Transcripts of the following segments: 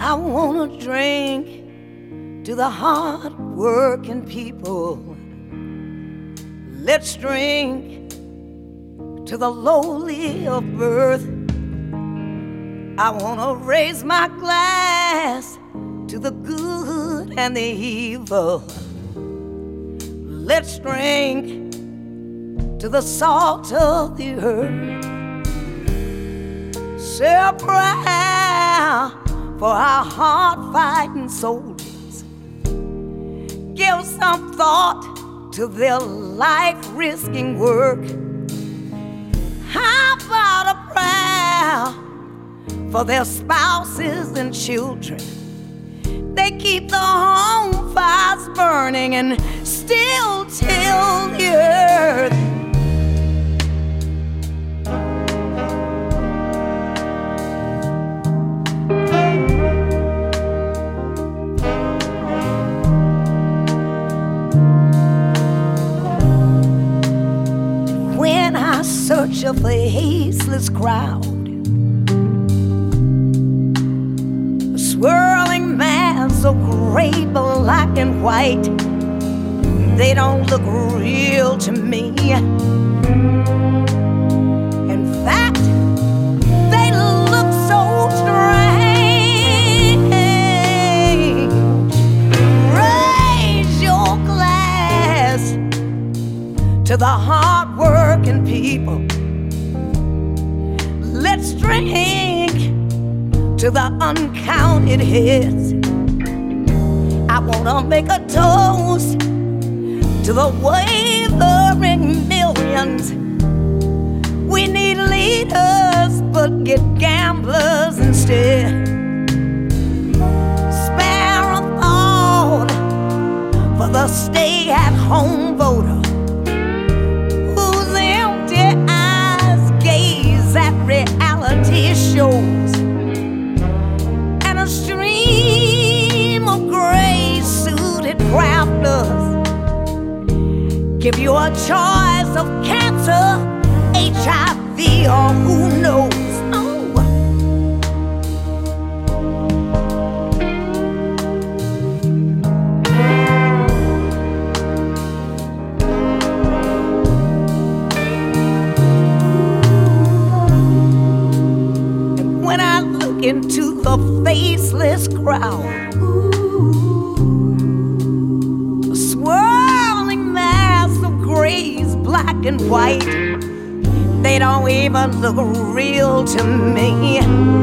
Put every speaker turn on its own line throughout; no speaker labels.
I wanna drink to the hard working people. Let's drink to the lowly of birth. I wanna raise my glass to the good and the evil. Let's drink to the salt of the earth. Say a prayer for our hard-fighting soldiers. Give some thought to their life-risking work. How about a prayer for their spouses and children? They keep the home fires burning and still till the earth. When I search of the hasteless crowd, a swirling mass of gray, black, and white, they don't look real to me. In fact, they look so strange. Raise your glass to the hard-working people. Let's drink to the uncounted heads. I wanna make a toast to the wavering millions. We need leaders, but get gamblers instead. Spare a thought for the stay-at-home voter, whose empty eyes gaze at reality shows, and a stream of gray-suited crafters give you a choice of cancer, HIV, or who knows. And when I look into the faceless crowd, a swirling mass of grays, black and white, they don't even look real to me.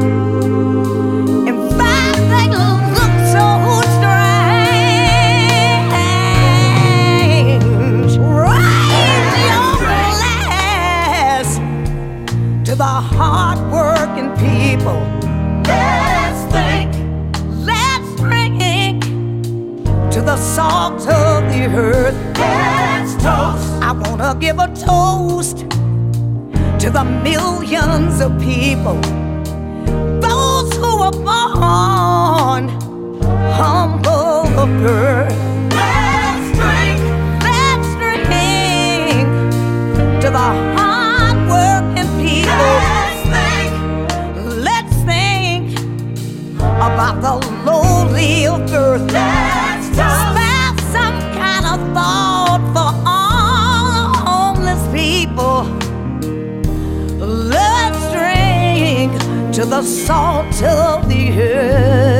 In fact, they look so strange. Raise your glass to the hard-working people. Let's drink to the salt of the earth. Let's toast. I wanna give a toast to the millions of people, those who were born humble of birth. Let's drink to the hard-working people. Let's think about the lowly of earth. Let's spare some kind of thought for all homeless people. Let's drink to the salt of the earth.